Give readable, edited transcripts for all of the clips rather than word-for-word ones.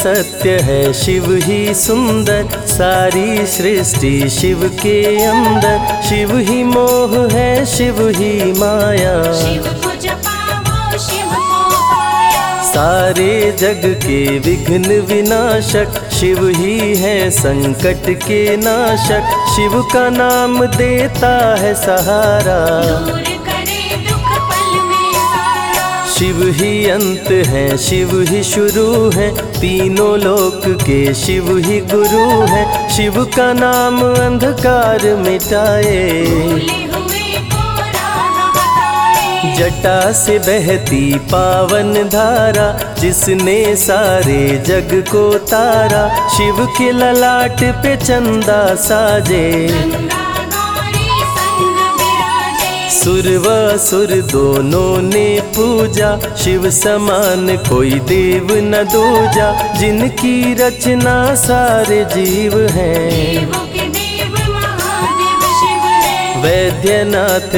सत्य है, शिव ही सुंदर, सारी सृष्टि शिव के अंदर। शिव ही मोह है, शिव ही माया, शिव को जपाओ शिव को पाया। सारे जग के विघ्न विनाशक, शिव ही है संकट के नाशक। शिव का नाम देता है सहारा, दूर करे दुख पल में सारा। शिव ही अंत है, शिव ही शुरू है, तीनों लोक के शिव ही गुरु है। शिव का नाम अंधकार मिटाए, भूले हुए को राह बताए। जटा से बहती पावन धारा, जिसने सारे जग को तारा। शिव के ललाट पे चंदा साजे, गंगा गौरी संग विराजे। सुर व असुर दोनों ने पूजा, शिव समान कोई देव न दूजा। जिनकी रचना सारे जीव हैं, देवों के देव महादेव शिव है। वैद्यनाथ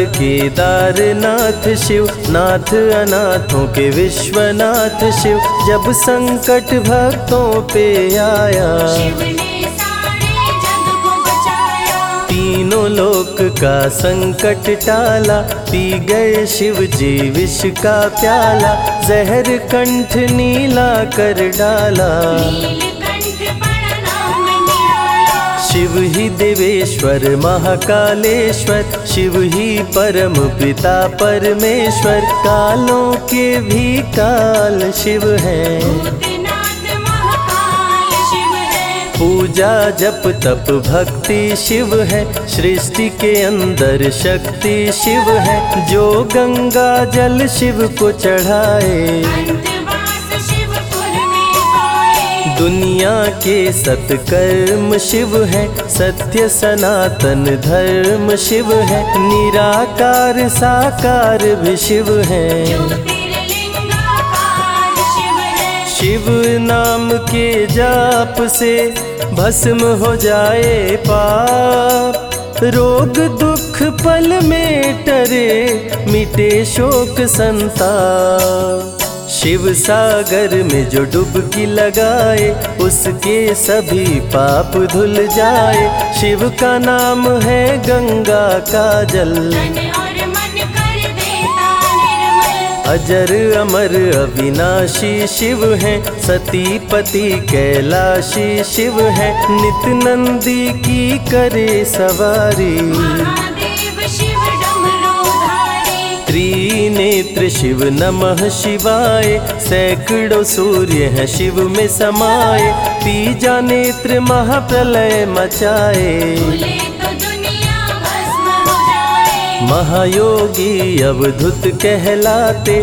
केदारनाथ शिव, नाथ अनाथों के विश्वनाथ शिव। जब संकट भक्तों पे आया, शिव ने सारे जग को बचाया। तीनों लोक का संकट टाला, पी गए शिव जी विष का प्याला। जहर कंठ नीला कर डाला, नीलकंठ बड़ा नाम निराला। शिव ही देवेश्वर महाकालेश्वर, शिव ही परम पिता परमेश्वर। कालों के भी काल शिव हैं, भूतनाथ महाकाल शिव है। पूजा जप तप भक्ति शिव है, सृष्टि के अंदर शक्ति शिव है। जो गंगा जल शिव को चढ़ाए, अंतवास शिवपुर में पाए। दुनिया के सत्कर्म शिव है, सत्य सनातन धर्म शिव है। निराकार साकार भी शिव है, ज्योतिर्लिंगाकार शिव है। शिव नाम के जाप से भस्म हो जाए पाप। रोग दुख पल में टरे, मिटे शोक संताप। शिव सागर में जो डुबकी लगाए, उसके सभी पाप धुल जाए। शिव का नाम है गंगा का जल, तन और मन कर देता निर्मल। अजर अमर अविनाशी शिव है, सती पति कैलाशी शिव है। नित नंदी की करे सवारी, महादेव शिव डमरूधारी। त्रिनेत्र शिव नमः शिवाय। सैकड़ों सूर्य हैं शिव में समाये, तीजा नेत्र महाप्रलय मचाए। भूले तो दुनिया भस्म हो जाए। महायोगी अवधूत कहलाते,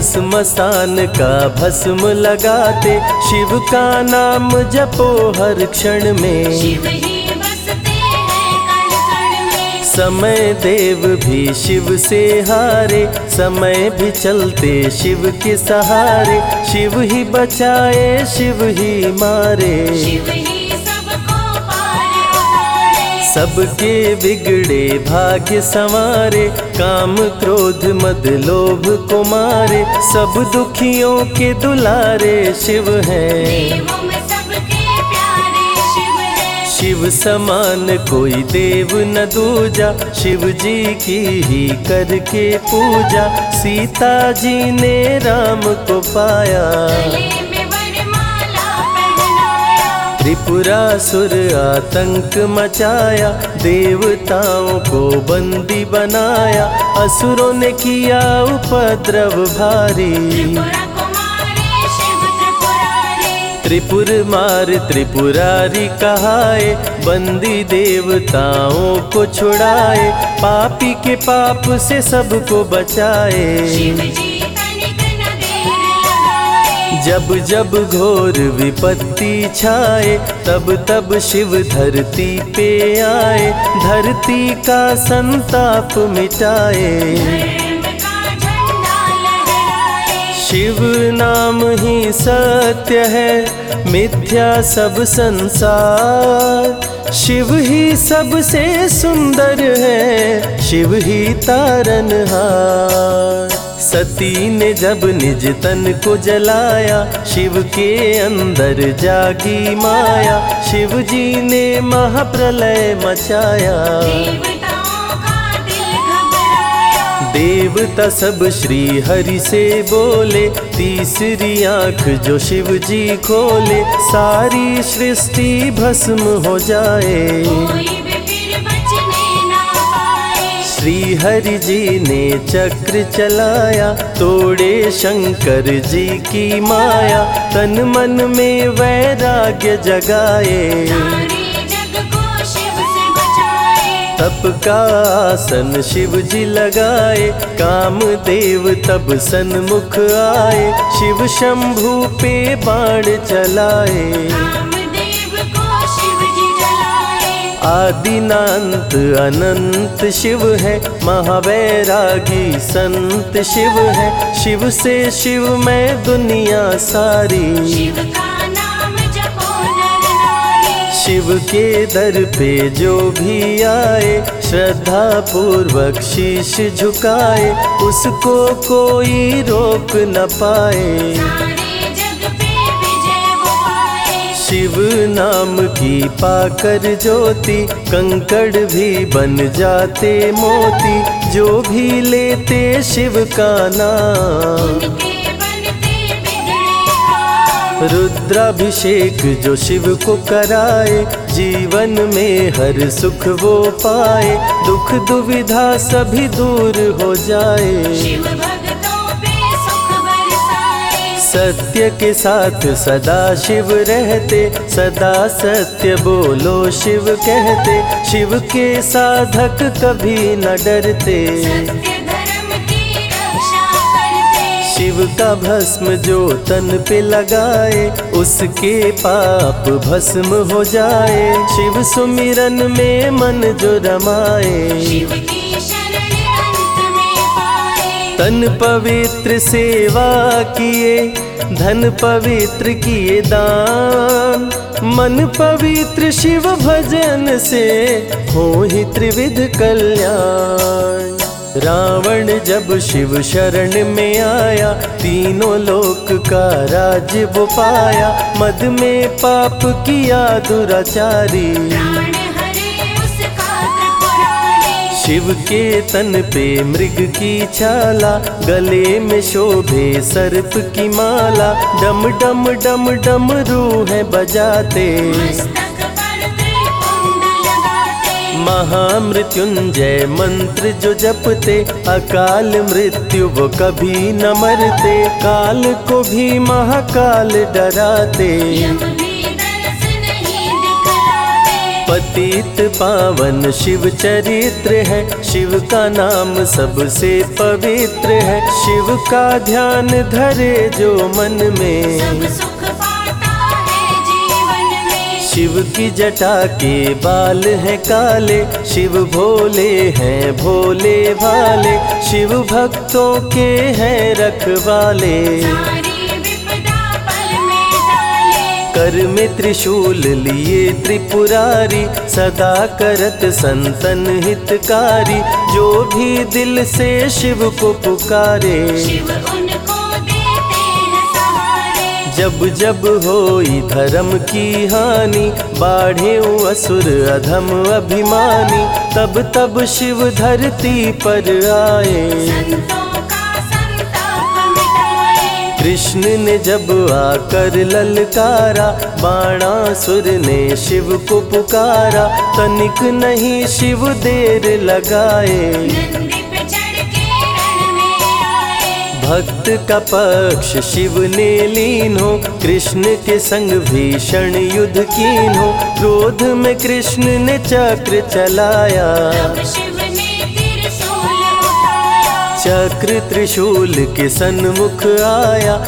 असमसान का भस्म लगाते। शिव का नाम जपो हर क्षण में, शिव ही बसते हैं कण कण में। समय देव भी शिव से हारे, समय भी चलते शिव के सहारे। शिव ही बचाए शिव ही मारे, शिव ही सबको पार उतारे। सबके बिगड़े भाग्य संवारे। काम क्रोध मद लोभ को मारे, सब दुखियों के दुलारे शिव हैं। देवों में सबके प्यारे शिव है। शिव समान कोई देव न दूजा, शिव जी की ही करके पूजा। सीता जी ने राम को पाया, गले में वरमाला पहनाया। त्रिपुरासुर आतंक मचाया, देवताओं को बंदी बनाया। असुरों ने किया उपद्रव भारी, त्रिपुरा कुमारी शिव त्रिपुरारी। त्रिपुर मार त्रिपुरारी कहाए, बंदी देवताओं को छुड़ाए। पापी के पाप से सबको बचाए, शिव जी तनिक न देर लगाए। जब जब घोर विपत्ति छाए, तब तब शिव धरती पे आए। धरती का संताप मिटाए, धर्म का झंडा लहराए। शिव नाम ही सत्य है, मिथ्या सब संसार। शिव ही सबसे सुंदर है, शिव ही तारनहार। सती ने जब निज तन को जलाया, शिव के अंदर जागी माया, शिव जी ने महाप्रलय मचाया। देवताओं का दिल घबराया। देवता सब श्री हरि से बोले, तीसरी आंख जो शिव जी खोले, सारी सृष्टि भस्म हो जाए। कोई भी फिर बचने ना पाए। श्री हरि जी ने चक्र चलाया, तोड़े शंकर जी की माया, तन मन में वैराग्य जगाए। सारे जग को शिव से बचाए। तप का आसन शिव जी लगाए, कामदेव तब सन्मुख आए, शिव शंभू पे बाण चलाए। कामदेव को शिव जी जलाए। आदिनांत अनंत शिव है, महावैरागी संत शिव है, शिव से शिव में दुनिया सारी। शिव का नाम जपो नर नारी। शिव के दर पे जो भी आए, श्रद्धा पूर्वक शीश झुकाए, उसको कोई रोक न पाए। सारे जग पे विजय वो पाए। शिव नाम की पाकर ज्योति, कंकड़ भी बन जाते मोती, जो भी लेते शिव का नाम। उनके बनते बिगड़े काम। रुद्राभिषेक जो शिव को कराए, जीवन में हर सुख वो पाए, दुख दुविधा सभी दूर हो जाए। शिव भक्तों पे सुख बरसाए। सत्य के साथ सदा शिव रहते, सदा सत्य बोलो शिव कहते, शिव के साधक कभी न डरते। सत्य धर्म की रक्षा करते। शिव का भस्म जो तन पे लगाए, उसके पाप भस्म हो जाए। शिव सुमिरन में मन जो रमाए, शिव की शरण अंत में पाए। तन पवित्र सेवा किए, धन पवित्र किए दान, मन पवित्र शिव भजन से हो ही त्रिविध कल्याण। रावण जब शिव शरण में आया, तीनों लोक का राज वो पाया, मद में पाप किया दुराचारी। प्राण हरे उसका त्रिपुरारी। शिव के तन पे मृग की छाला, गले में शोभे सर्प की माला, डम डम डम डम रूह बजाते। मस्तक पर त्रिपुंड लगाते। महामृत्युंजय मंत्र जो जपते, अकाल मृत्यु वो कभी न मरते, काल को भी महाकाल डराते। यम भी दरस नहीं दिखलाते। पतित पावन शिव चरित्र है, शिव का नाम सबसे पवित्र है, शिव का ध्यान धरे जो मन में, सब सुख पाता है जीवन में। शिव की जटा के बाल हैं काले, शिव भोले हैं भोले भाले, शिव भक्तों के हैं रखवाले। सारी विपदा पल में टाले। कर में त्रिशूल लिए त्रिपुरारी, सदा करत संतन हितकारी, जो भी दिल से शिव को पुकारे। शिव उनको देते हैं सहारे। जब जब होई धर्म की हानि, बाढ़े असुर अधम अभिमानी, तब तब शिव धरती पर आए। संतों का संताप मिटाए। कृष्ण ने जब आकर ललकारा, बाणासुर ने शिव को पुकारा, तनिक नहीं शिव देर लगाए। नंदी पे चढ़ के रण में आए। भक्त का पक्ष शिव ने लीन हो, कृष्ण के संग भीषण युद्ध कीन हो, क्रोध में कृष्ण ने चक्र चलाया। तब शिव ने त्रिशूल उठाया। चक्र त्रिशूल के सन्मुख आया,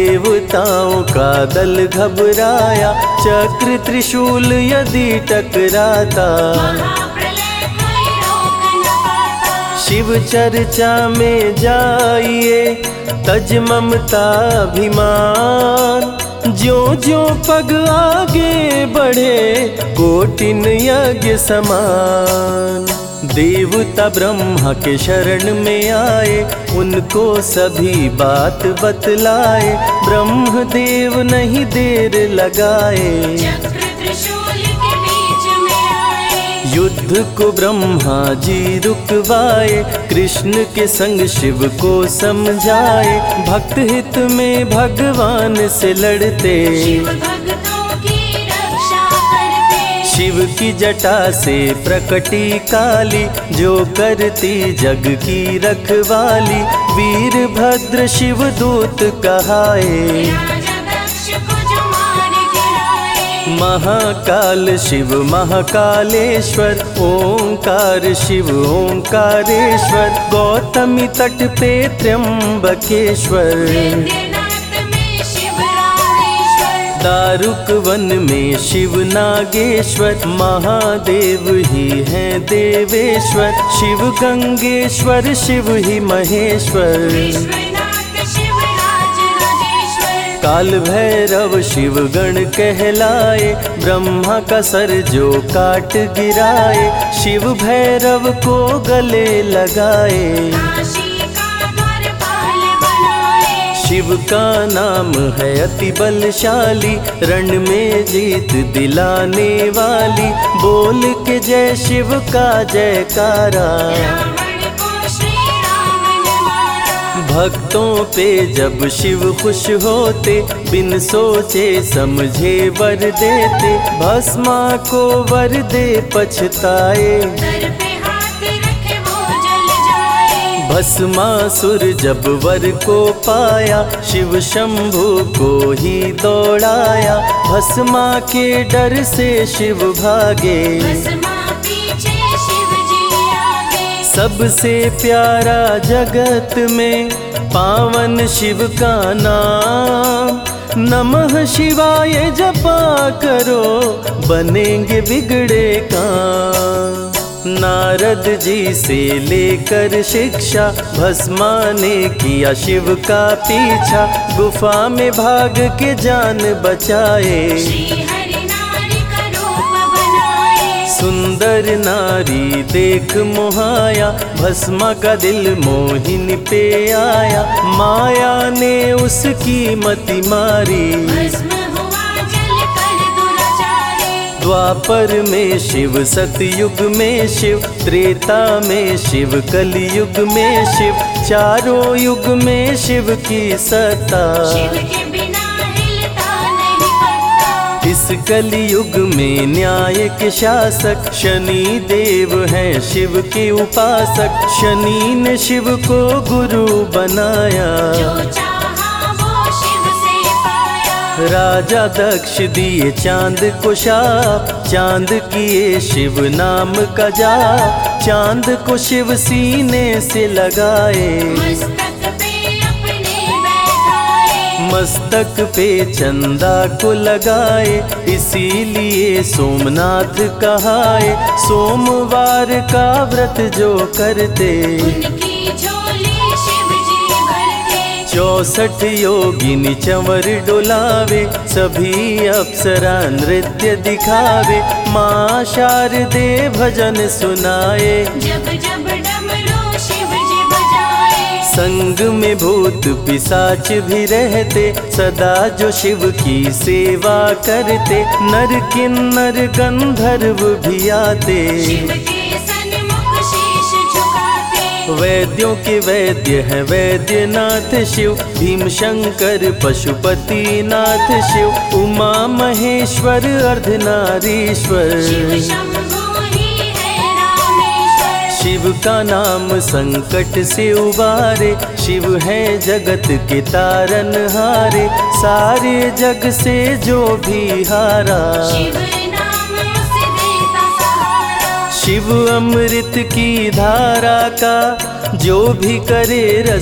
देवताओं का दल घबराया, चक्र त्रिशूल यदि टकराता, महाप्रलय कोई रोक न पाता। शिव चर्चा में जाइए, तज ममता अभिमान, ज्यों ज्यों पग आगे बढ़े, कोटिन यज्ञ समान। देवता ब्रह्मा के शरण में आए, उनको सभी बात बतलाए। ब्रह्मदेव नहीं देर लगाए, चक्र त्रिशूल के बीच में आए। युद्ध को ब्रह्मा जी रुकवाए, कृष्ण के संग शिव को समझाए। भक्त हित में भगवान से लड़ते, शिव भक्तों की रक्षा करते। शिव की जटा से प्रकटी काली, जो करती जग की रखवाली। वीरभद्र शिव दूत कहाए, राजा दक्ष को जो मार गिराए। महाकाल शिव महाकालेश्वर, ओंकार शिव ओंकारेश्वर। गौतमी तट पे त्र्यंबकेश्वर, वैद्यनाथ में शिव रामेश्वर। दारुक वन में शिव नागेश्वर। महादेव ही हैं देवेश्वर, शिव गंगेश्वर शिव ही महेश्वर। विश्वनाथ शिव राज राजेश्वर। काल भैरव शिव गण कहलाए, ब्रह्मा का सर जो काट गिराए। शिव भैरव को गले लगाए, काशी का द्वारपाल बनाए। शिव का नाम है अति बलशाली, रण में जीत दिलाने वाली। बोल के जय शिव का जयकारा, रावण को श्री राम ने मारा। भक्तों पे जब शिव खुश होते, बिन सोचे समझे वर देते। भस्मा को वर दे पछताए, सर पे हाथ रखे वो जल जाए। भस्मासुर जब वर को पाया, शिव शंभु को ही दौड़ाया। भस्मा के डर से शिव भागे, भस्मा पीछे शिव जी आगे। सबसे प्यारा जगत में पावन शिव का नाम। नमः शिवाय जपा करो, बनेंगे बिगड़े काम। नारद जी से लेकर शिक्षा, भस्मा ने किया शिव का पीछा। गुफा में भाग के जान बचाए, श्री हरि नारी का रूप बनाए। सुंदर नारी देख मोहाया। भस्मा का दिल मोहिनी पे आया, माया ने उसकी मति मारी। भस्म हुआ जल कर दुराचारी। द्वापर में शिव, सतयुग में शिव, त्रेता में शिव, कलयुग में शिव। चारों युग में शिव की सत्ता, शिव के बिना हिलता नहीं पत्ता। इस कलयुग में न्याय के शासक, शनि देव हैं शिव के उपासक। शनि ने शिव को गुरु बनाया, जो चाहा वो शिव से पाया। राजा दक्ष दिए चांद को शाप, चांद किए शिव नाम का जाप। चांद को शिव सीने से लगाए, मस्तक पे अपने बैठाए। मस्तक पे चंदा को लगाए। इसीलिए सोमनाथ कहाए, सोमवार का व्रत जो करते। उनकी झोली शिव जी भरते। 64 योगिनी चंवर डोलावे, सभी अप्सरा नृत्य दिखावे। माँ शारदे भजन सुनाए, जब जब डमरू शिव जी बजाए। संग में भूत पिशाच भी रहते, सदा जो शिव की सेवा करते। नर किन्नर गंधर्व भी आते, शिव के सन्मुख शीश झुकाते। वैद्यों के वैद्य है वैद्यनाथ शिव। भीम शंकर पशुपति नाथ शिव। उमा महेश्वर अर्धनारीश्वर, शिव शंभु ही है रामेश्वर। शिव का नाम संकट से उबारे। शिव है जगत के तारनहारे, सारे जग से जो भी हारा। शिव नाम उसे देता सहारा। शिव अमृत की धारा का जो भी करे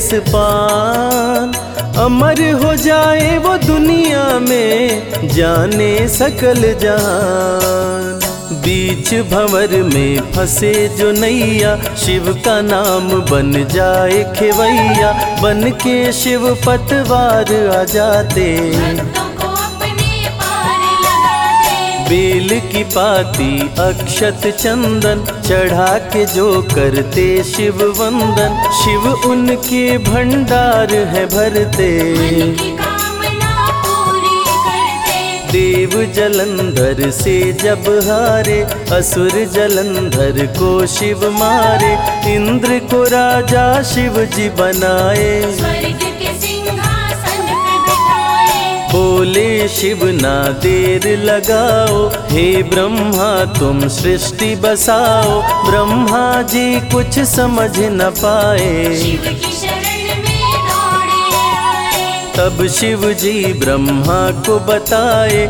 रसपान, अमर हो जाए वो दुनिया में, जाने सकल जहान। बीच भंवर में फंसे जो नैया, शिव का नाम बन जाए खेवैया। बन के शिव पतवार आ जाते, भक्तों को अपने पार लगाते। बेल की पाती अक्षत चंदन चढ़ा के जो करते शिव वंदन, शिव उनके भंडार है भरते। मन की कामना पूरी करते। देव जलंधर से जब हारे, असुर जलंधर को शिव मारे। इंद्र को राजा शिव जी बनाए, स्वर्ग के सिंहासन पे बिठाए। बोले शिव ना देर लगाओ, हे ब्रह्मा तुम सृष्टि बसाओ। ब्रह्मा जी कुछ समझ न पाए, शिव की शरण में दौड़े आए। तब शिव जी ब्रह्मा को बताए,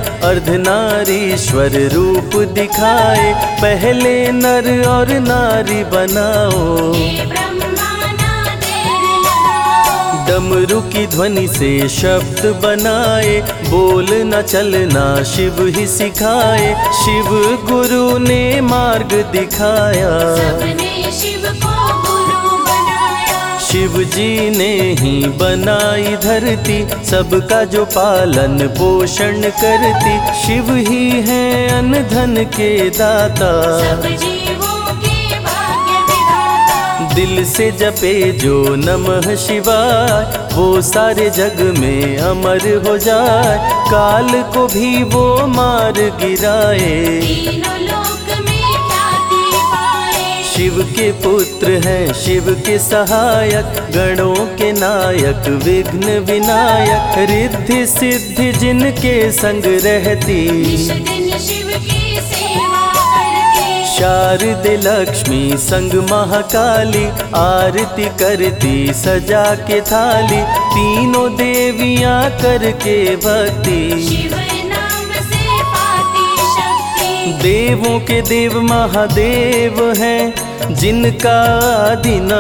अर्धनारीश्वर रूप दिखाए। पहले नर और नारी बनाओ, हे ब्रह्मा ना देर लगाओ। डमरू की ध्वनि से शब्द बनाए। बोल न चलना शिव ही सिखाए, शिव गुरु ने मार्ग दिखाया। सबने शिव को गुरु बनाया। शिव जी ने ही बनाई धरती, सबका जो पालन पोषण करती। शिव ही है अन्न धन के दाता, सब जीवों के भाग्य विधाता। दिल से जपे जो नमः शिवाय, वो सारे जग में अमर हो जाए। काल को भी वो मार गिराए, तीनों लोक में ख्याति पाए। शिव के पुत्र हैं शिव के सहायक, गणों के नायक विघ्न विनायक। रिद्धि सिद्धि जिनके संग रहती, निश दिन शिव की सेवा करते। शारदे लक्ष्मी संग महाकाली, आरती करती सजा के थाली। तीनों देवियां करके भक्ति, शिव नाम से पाती शक्ति। देवों के देव महादेव हैं, जिनका आदि न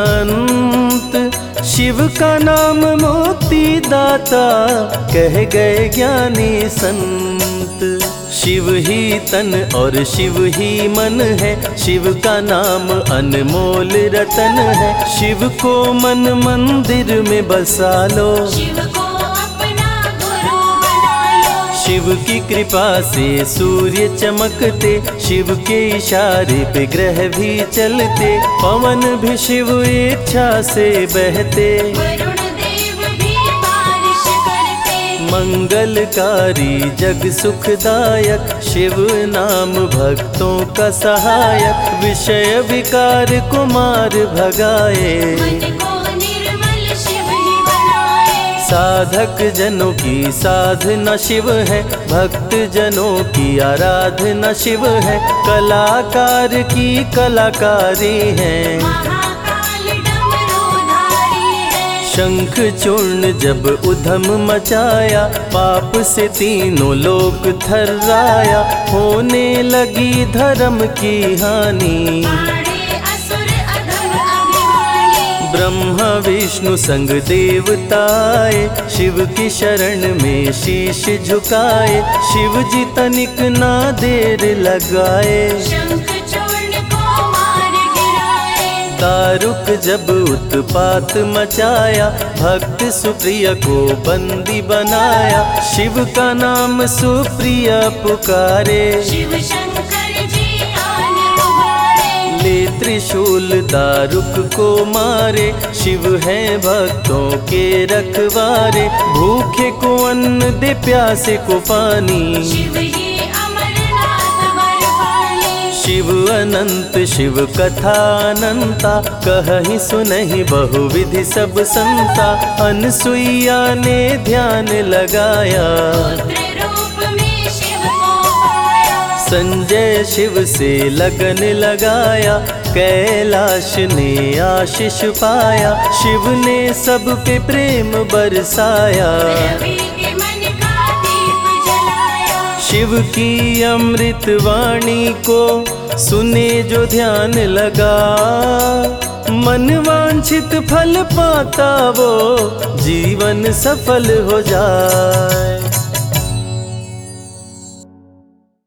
अंत। शिव का नाम मुक्ति दाता, कह गए ज्ञानी संत। शिव ही तन और शिव ही मन है, शिव का नाम अनमोल रतन है। शिव को मन मंदिर में बसा लो, शिव को अपना गुरु बना लो। शिव की कृपा से सूर्य चमकते, शिव के इशारे पे ग्रह भी चलते। पवन भी शिव इच्छा से बहते, वरुण देव भी बारिश करते। मंगलकारी जग सुखदायक, शिव नाम भक्तों का सहायक। विषय विकार को मार भगाए, मन को निर्मल शिव ही बनाए। साधक जनों की साधना शिव है, भक्त जनों की आराधना शिव है। कलाकार की कलाकारी है, महाकाल डमरूधारी है। शंख चूर्ण जब उधम मचाया, पाप से तीनों लोक थर्राया। होने लगी धर्म की हानि, पाड़े असुर अधम अभिमानी। ब्रह्मा विष्णु संग देवताए, शिव की शरण में शीश झुकाए। शिव जी तनिक ना देर लगाए, शंख चूर्ण को मार गिराए। दारुक जब उत्पात मचाया, भक्त सुप्रिय को बंदी बनाया। शिव का नाम सुप्रिय पुकारे, शिव शंकर जी आन उबारे। ले त्रिशूल दारुक को मारे। शिव है भक्तों के रखवारे, भूखे को अन्न दे प्यासे को पानी। शिव ही अमरनाथ वर पाले। शिव अनंत शिव कथा अनंता, कहीं सुनहि बहुविधि सब संता। अनसुईया ने ध्यान लगाया, पुत्र रूप में शिव को पाया। संजय शिव से लगन लगाया। कैलाश ने आशीष पाया, शिव ने सब पे प्रेम बरसाया। रवि के मन का दीप जलाया। शिव की अमृत वाणी को सुने जो ध्यान लगा, मन वांछित फल पाता वो जीवन सफल हो जाए।